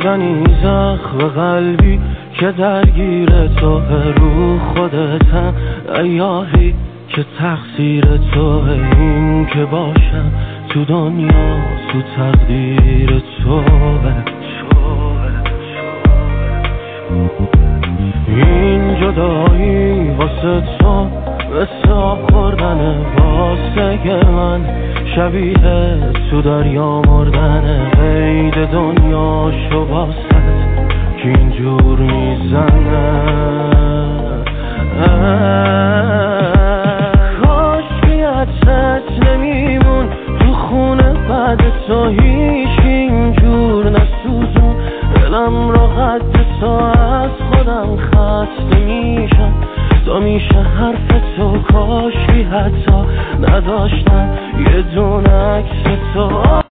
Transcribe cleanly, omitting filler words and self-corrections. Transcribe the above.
میزنی زخم قلبی که درگیر تو رو خودتم، ایاهی که تقصیر توه این که باشم تو دنیا، تو تقدیر توه. این جدایی واسه تو مثل آب خوردنه، واسه من شبیه تو دریا مردنه. قید دنیا شو واسه که اینجور میزنه. کاش بیادت نمیمون تو خونه بعد تو، هیچ اینجور نسوزون دلم رو قد تو، از خودم خسته میشم تا میشه حرف تو. کاش بی حتی نداشتم یه دونه عکس تو.